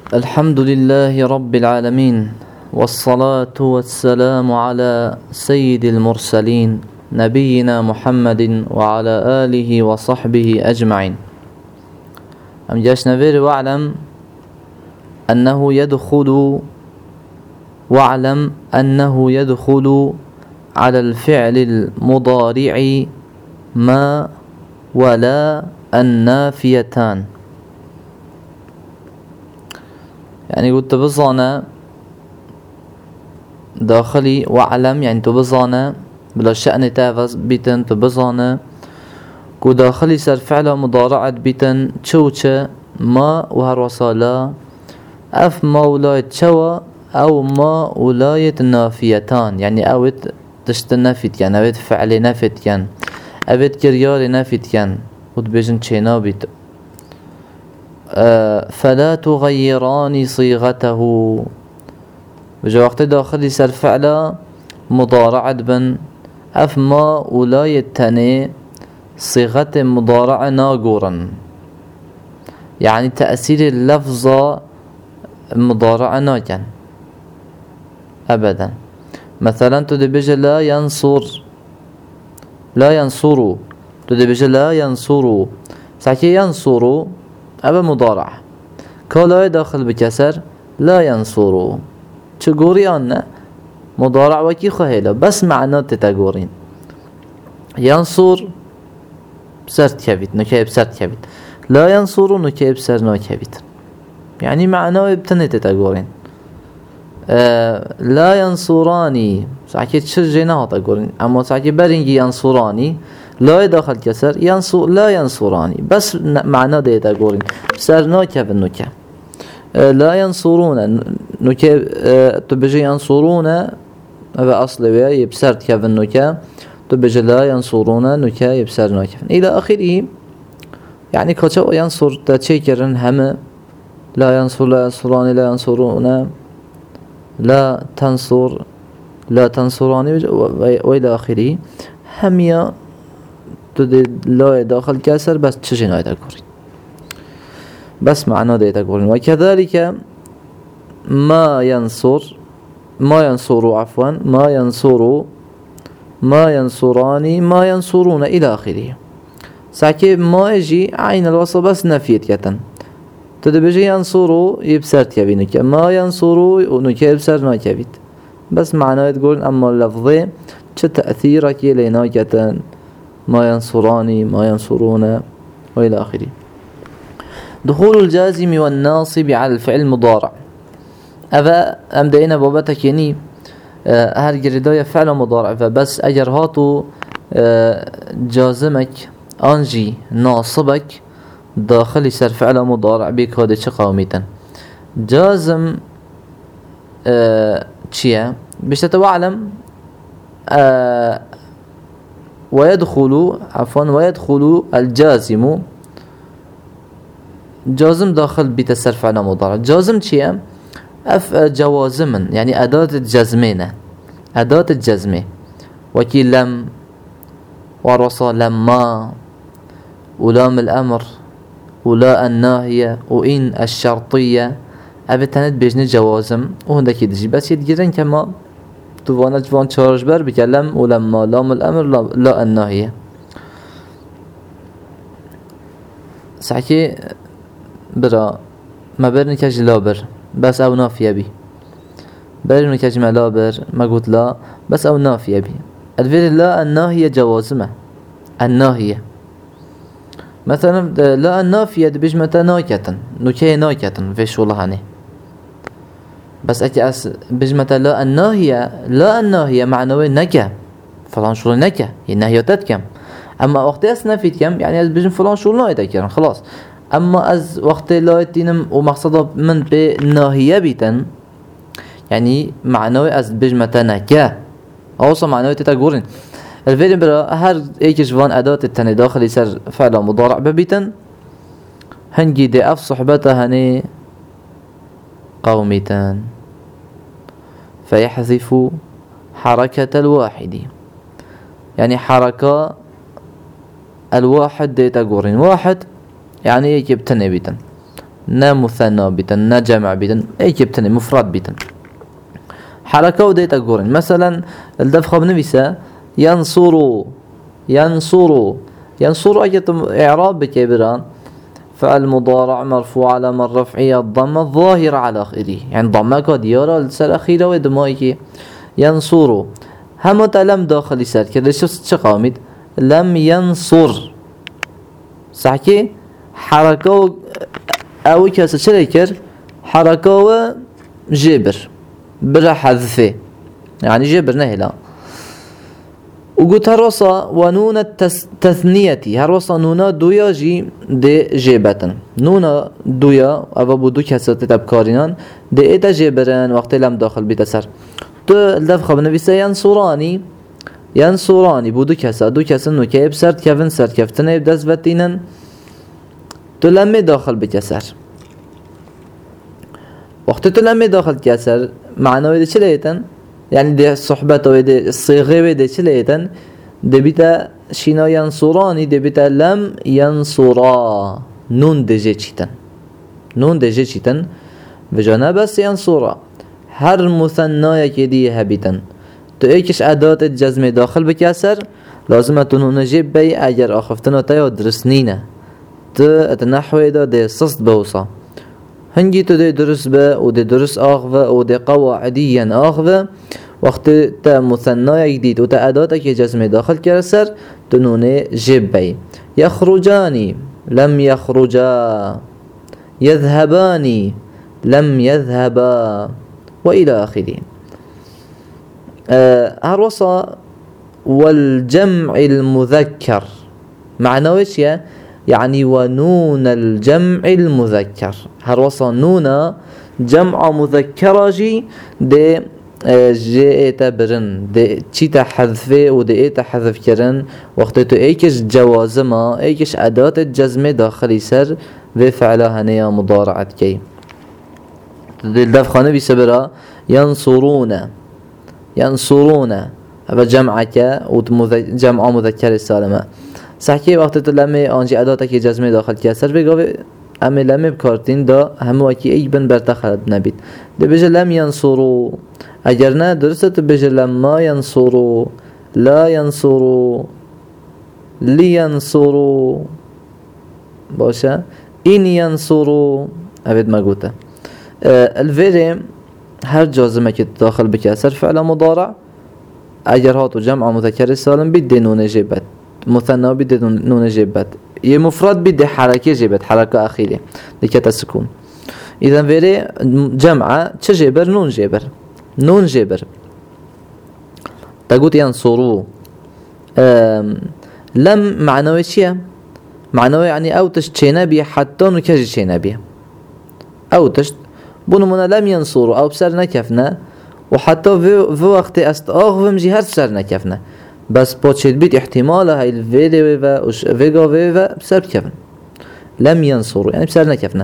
الحمد لله رب العالمين، والصلاة والسلام على سيد المرسلين نبينا محمد وعلى آله وصحبه أجمعين. أم جاش نفير واعلم أنه يدخل على الفعل المضارع ما ولا النافيتان. يعني قلت بظانا داخلي واعلم، يعني تبظانا بلا شأن تافز بيتن تبظانا كو داخلي سر فعل مضارعة بيتن تشوشة ما وهروصالا اف ما ولاية شوى او ما ولاية نافيتان، يعني اوت تشت نفت يعني اوت فعل نفت يعني اوت كريار نفت يعني وتبجن چينا بيت. فلا تغيران صيغته، بجا وقت داخلي سر فعل مضارعة بن اف ما ولاية تاني صيغة مضارعة ناقورا، يعني تأثير اللفظة مضارعة ناكن أبدا. مثلا تدبج لا ينصر تدبج لا ينصر ساكي ينصر أبا مضارع كولا داخل بكسر لا ينصر تقوري أن مضارع وكي خهيلا بس معنى تتقورين ينصر بسرت كبيت نكاية بسرت كبيت، لا ينصر نكاية بسر ناكبيت، يعني معناه بتني تتقورين. لا ينصراني ساكي تشرجينا تقولين، أما ساكي برينجي ينصراني لا يدخل كسر لا ينصراني بس معناه ده تقولين بسر ناكب النكا. لا ينصرون نكا تبجي ينصرون هذا أصل ويا يبسرت كيف النكا تبجي لا ينصرون نكا يبسر ناكب إلى آخره. يعني كتو ينصر تشيكرن هم لا ينصر لا ينصران لا ينصرون لا تنصر لا تنصراني وإلى آخره. همية تدي لا داخل كسر بس تشجين آية تقولين بس معناه ده تقولين. وكذلك ما ينصر عفوا ما ينصران ما ينصرون إلى آخره. ساكي ما يجي عين الوصل بس نفيت يتن تدبجي ينصروا يبسرت يبينك ما ينصروا ونك يبسر ناكبيت بس معناه تقول أما اللفظي تأثيرك لناكتن ما ينصراني ما ينصرون وإلى آخره. دخول الجازم والناصب على الفعل المضارع أفا أمدينا بابتك يعني هر جردايا فعل مضارع فبس أجر هاتو جازمك أنجي ناصبك داخل سر فعل مضارع بيك هذا چه قوميتن جازم چيه بيش تتوعلم ويدخل الجازم جازم داخل بيت سر فعل مضارع. جازم چيه اف جوازمن يعني أداة الجزمينة أداة الجزمة وكي لم ورصا لما ولام الأمر ولا الناهية وإن الشرطية أبتنت بيجني جوازم وهندك يدجي بس يدجرن كما توانا جوان چارج بر بكلم ولما لام الأمر لا الناهية. ساكي برا ما برنكج لا بر بس أو نافية بي برنكج ما لا بر ما قلت لا بس أو نافية بي الفير لا الناهية جوازمة الناهية. مثلا لا النافية بجمة ناكتن نكاية ناكتن فيش والله هني بس أكي بجمة لا الناهية معنوي نكا فلان شغل نكا الناهية تتكم. أما وقت نفيت كم يعني از بجم فلان شغل لا يتكرن خلاص. أما از وقت لا يتينم ومقصده من بناهية بيتن يعني معنوي از بجمة نكا أوصى معنوي تتقورن الفيلم برا هر ايك جوان أداة التاني داخل يسر فعل مضارع ببيتن هنجي دي اف صحبتها هني قوميتان فيحذف حركة الواحد يعني حركة الواحد دي تقورين واحد يعني ايك بتني بيتن نا مثنى بيتن نا جمع بيتن اي كبتن مفرد بيتن حركة وديتا قورن مثلا الدفخة بنفسه ينصروا ينصروا أجت إعراب بكبران فعل مضارع مرفوع على من رفعه الضمة الظاهرة على آخره يعني ضمك ديارة لسر أخيرة ودمائك ينصروا هم لم داخل سر كده شو قامت لم ينصر صحكي حركة أو كاسة شريكر حركة جبر برا حذفه يعني جبر نهلا وقلت هروسا ونون التثنية هروسا نونا دويا جي دي جيبتن نونا دويا أو بودو كسر تتبكارينان دي إيتا جيبرن وقت لم داخل بيتسر تو الدفخة بنفسه ينصراني بودو كسر دو كسر نوكيب سرد كفن سرد كفتن يبدأ بتينن تو لم داخل بكسر وقت تو لم داخل كسر معناه چه لیتن يعني دي الصحبة ودي الصيغة ودي چه لیتن دي بيتا شينا ينصراني دي بيتا لم ينصرا نون دجي چيتن وجانا بس ينصرا هر مثنى كدي هبيتن تو ايكش ادات الجزم داخل بكسر لازم تنون جيب بي اگر اخفتنا تايا درسنينه تو اتنحوه دا دي صصد بوصا هنجي تو دي درس با و دي درس آخوه و دي قواعديا آخوه وقت تا مثنى جديد و تا اداتك جزم داخل كرسر تنونه جيب بي يخرجاني لم يخرجا يذهباني لم يذهبا وإلى آخره هروصا والجمع المذكر معناه ايش يعني ونون الجمع المذكر هروصا نونا جمع مذكرة جي دي جيتا برن دي چيتا حذفه و دي ايتا حذف كرن وقت تو ايكش جوازما ايكش اداة الجزم داخلي سر في فعلها هنيا مضارعت كي دي الدفخانة بسبرا ينصرون هذا جمعك و جمع مذكر السالمة صحكي وقت تلمي آنجي اداتك جزمه داخل كسر بگاوه اما لمي بكارتين دا همو اكي اي بن برتخلد نبيت دي بجه لم ينصروا اگر نه درست بجه لما ينصروا لا ينصروا لينصروا باشا إن ينصروا ابد ما قوته الفيري هر جازمه که داخل بكسر فعل مضارع اگر هاتو جمع مذكر السالم بيد نون جبت مثنى بيد نون جبت مفرد بيد حركة جبت حركة أخيرة لكي تسكون إذا فيري جمع چه جبر نون جبر تقول ينصروا لم معنوي چيه معنوي يعني أو تشت نبي حتى نكجي نبي أو تشت بنمنا لم ينصروا أو بسر نكفنا وحتى في وقت استأغفم جهر سر نكفنا بس باتشت بيت احتمال هاي الفيديو و فيجا و بسر بكفن لم ينصروا يعني بسر نكفنا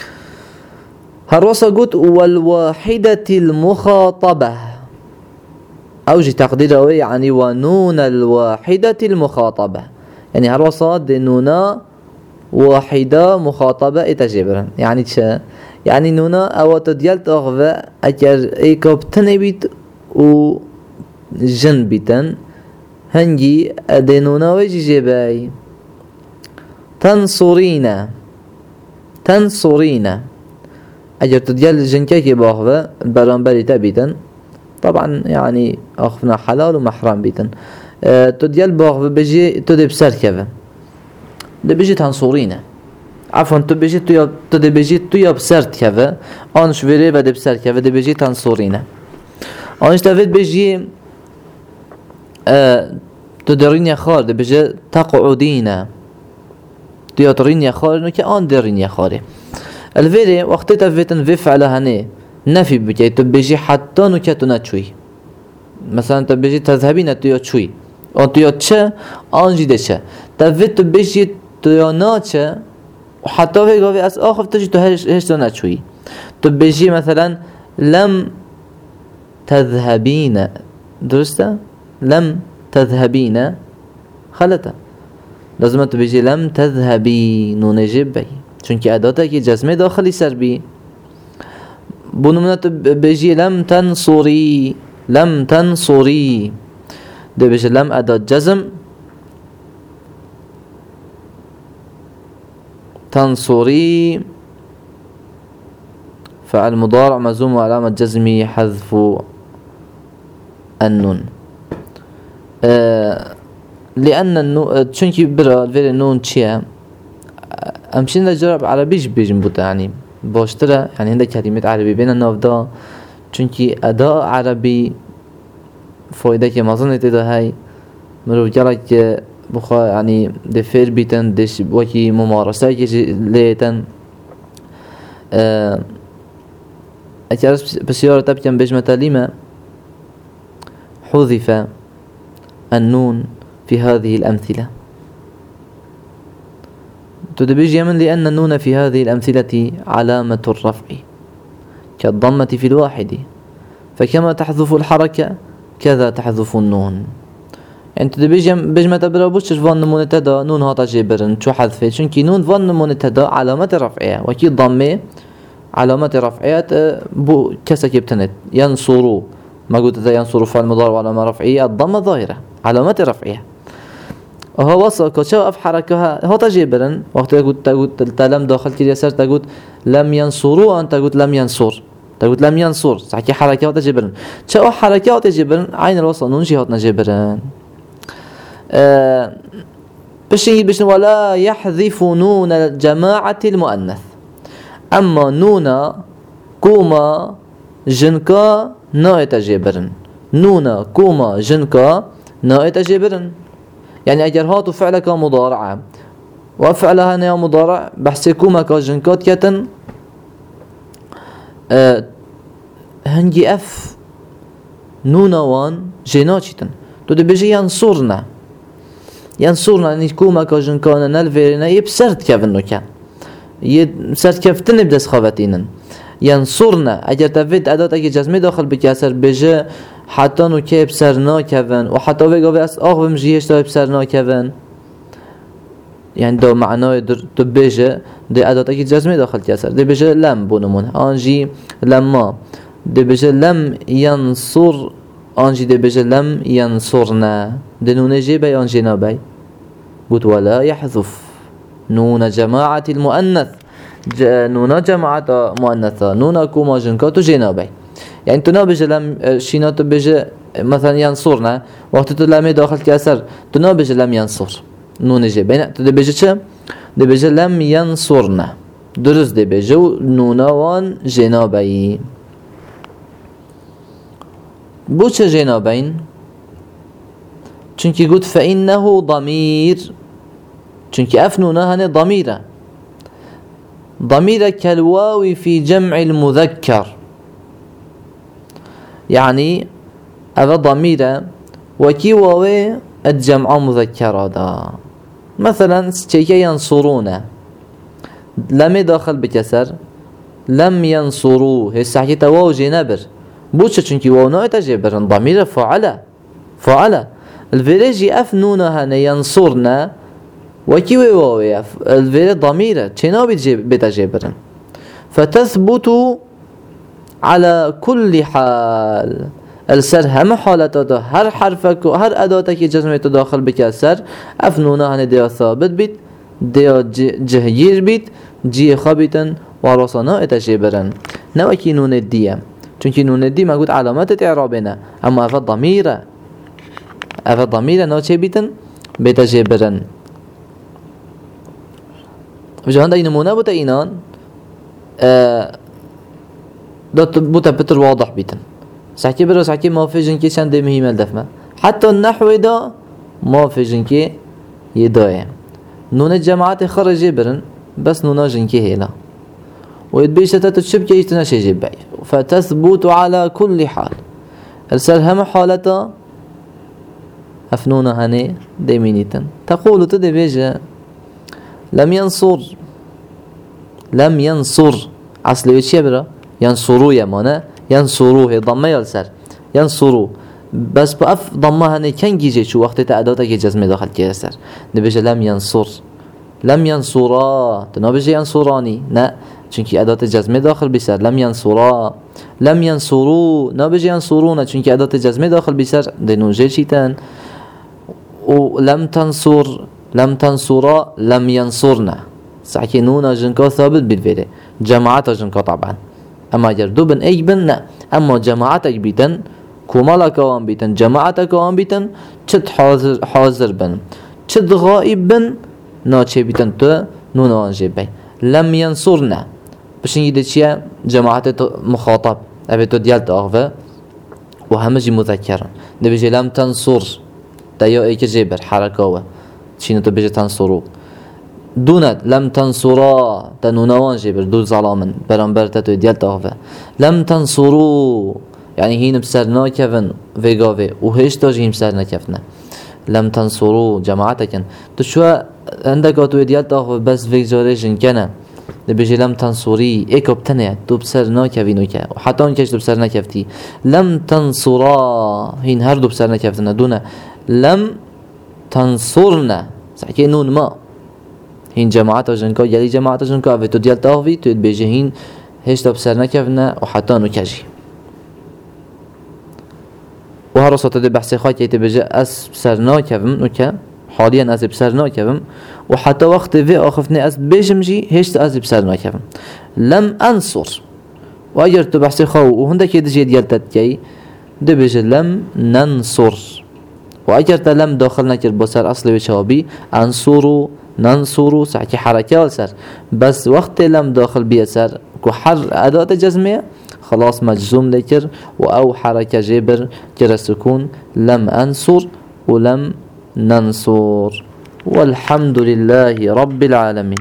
هروسا قلت والواحدة المخاطبة أوجي تقديره يعني ونون الواحدة المخاطبة يعني هروسا دي نونا واحدة مخاطبة اتجبرا يعني تشا يعني نونا او تديال تغفى اكر ايكوب تنبيت و جن بيتن هنجي ادنونا ويجي جباي تنصرين اجر تديال جنكاكي باغفى برانبري تبيتن طبعا يعني اخفنا حلال ومحرم بيتن تديال باغفى بجي تدي بسركفة ده بيجي تنصرين عفوا تو بيجي تو يا بسرت كذا انش فيري بده بسر كذا ده بيجي تنصرين انش تفيد بيجي تدرين يا خال ده بيجي تقعدين تياترين يا خال انه كان درين يا خال الفيري وقت تفيتن في فعل هني نفي بكي تو بيجي حتى نو كتنچوي مثلا تو بيجي تذهبين تو يچوي او تو يچ انجي دچ تفيت تو بيجي تو يناچ وحتى في قوي أس آخر تجي تهش تناچوي تبيجي مثلا لم تذهبين درسته لم تذهبين خلته لازم تبيجي لم تذهبي نون جبي چونك أداتك جزمة داخلي سر بي. بنمونة بيجي لم تنصري، لم تنصري، ده بيجي لم أداة جزم، تنصري فعل مضارع مجزوم وعلامة جزمه حذف النون. لأن النون چونكي برا الفير النون چيا امشين نجرب عربيش بيجن بوتا يعني باشترا يعني هنده كلمات عربي بين النافدا چونكي أداء عربي فايدة كي مظنة ده هاي مروف جالك بخوا يعني دفير بيتن دش وكي ممارسة كي ليتن أكارس بسيارة تبكن بجمة لما حذف النون في هذه الأمثلة. تدبيج من لأن النون في هذه الأمثلة علامة الرفع كالضمة في الواحد، فكما تحذف الحركة كذا تحذف النون. يعني تدبيج بجمة برابوش فان نمونة دا نون هاتا جبرن شو حذفه چونك نون فان نمونة دا علامة رفعية وكي ضمة علامة رفعيات بو كسك يبتنت ينصروا ما قلت إذا ينصروا فعل مضارع وعلامة رفعية الضمة ظاهرة علامة رفعية. وهو وصل كشوا أف حركها هو تجبرن وقت تقول تلم داخل كده يسار تقول لم ينصروا أنت تقول لم ينصر تقول لم ينصر صحكي حركة هو تجبرن شوا حركة هو تجبرن عين الوصل نون شيء هو تجبرن. بشين ولا يحذف نون الجماعة المؤنث. أما نون كوما جنكا نائت جبرن نون كوما جنكا نائت جبرن. يعني أجر هاتو فعلك مضارعة وفعلها نيا مضارع بحسي كوما كجنكات كتن هنجي أف نون وان جيناتشتن تو دي بيجي ينصرنا يعني كوما كجنكانا نالفيرنا يبسرد كفنو كان يبسرد كفتن بدس خافتينن ينصرنا أجر تفيد أداة أجي جزمي داخل بكسر بيجي حتى نو که بسرنا کون و حتی وگاوی از آخو بمجیهش دا بسرنا کون يعني دو معناه دو بيجه دي أداة أكيد جزمي داخل كسر دي بيجه لم بونمون آنجي لما دي بيجه لم ينصر آنجي دي بيجه لم ينصرنا دي نون جيبي آنجي نابي قلت ولا يحذف نون جماعة المؤنث نون جماعة مؤنثة نون كوما جنكاتو جنابي. يعني تنا بيجي لم شينات بيجي مثلا ينصرنا وقت تلامي داخل كسر تنا بيجي لم ينصر نون جي بين تدي بيجي چه دي بيجي لم ينصرنا درست دي بيجي نونوان جنابي بو چه جنابين چونكي قلت فإنه ضمير چونكي أفنونا هني ضمير كالواو في جمع المذكر. يعني هذا ضمير وكي واوي الجمع مذكرة دا مثلا شيء ينصرون لم داخل بكسر لم ينصروا هي ساعتها واو جنبر بوش چونكي واو نوع تجبر ضمير فعل الفيرجي أفنونها ينصرنا وكي واوي الفير ضمير چنا بتجبر فتثبت على كل حال السر هم حالته هر حرفك هر أداتك جزمه داخل بكسر أفنونه هن ديا ثابت بيت ديا جهير بيت جي خابتا ورصنا اتجبرن نوكي نون الدية چونك نون الدية ما قلت علامات اعرابنا اما افا ضميرة نوچه بيتن بتجبرن. وجهان دا نمونه بوتا اينان دات بوتا بتر واضح بيتن سحكي برا سحكي ما في جنكي چند مهم الدفمة حتى النحو دا ما في جنكي يدايا نون الجماعات خرج برن بس نونا جنكي هيلا ويتبيش تتشبكي يجتنا شي جبعي فتثبت على كل حال السلهم حالتا أفنونا هني ديمينيتن تقول تدبيجا لم ينصر أصل ويتشي برا ينصروا يمانا ينصروا هي ضمه يلسر ينصروا بس بأف ضمه هني كان جيجي شو وقت تعدادك جزمه داخل كيسر نبيجا لم ينصر لم ينصرا تنابجي ينصراني نا چونکی ادات جزمه داخل بسر لم ينصرا. لم ينصروا نابجي ينصرون چونکی ادات جزمه داخل بسر دنوجه چیتن. و لم تنصر لم تنصرا لم ينصرنا صحيح نون جنكا ثابت بالفعل جماعة جنكا طبعا اما اگر دو بن اي بن نا اما جماعتك بيتن كمالا كوان بيتن جماعتك كوان بيتن چد حاضر بن چد غائب بن نا چه بيتن تو نون وانجي بي. لم ينصرنا باش نجد چيا جماعة مخاطب ابي تو ديالت اغفى وهمجي مذكرا نبيجي لم تنصر تايو ايك جيبر حركاوه چينو تو بيجي تنصرو دونت لم تنصرا تنونوان جيبر دو ظلامن برانبر تتو ديالت اغفى. لم تنصرو يعني هين بسرنا كفن فيغافي وهيش تاجي هم بسرنا كفنا. لم تنصرو جماعتكن تو شو عندك تو ديالت اغفى بس فيجاريشن كنا نبيجي لم تنصري ايكو بتنع تو بسرنا كفينو كا وحتى ان كاش تو بسرنا كفتي. لم تنصرا هين هردو بسرنا كفتنا دون لم تنصرنا صحيح نون ما هين جماعة جنكا يلي جماعة جنكا في تو ديال تاغفي تو بيجي هين هيش تو بسرنا كفنا وحتى انو كاجي وهرسة تدي بحثي خاكي تبيجي اس بسرنا كفم وكا حاليا از بسرنا كفم وحتى وقت في اخفني از بيجمجي هيش از بسرنا كفم. لم انصر واجر تو بحثي خاو وهندك يدجي ديال تتكي دي بيجي لم ننصر واجر لم داخل نكر بسر اصل وشابي انصروا ننصروا صحيح حركه والسر بس وقت لم داخل بيسر كو حر اداه جزميه خلاص مجزوم لكر او حركه جبر كر السكون لم انصر ولم ننصر. والحمد لله رب العالمين.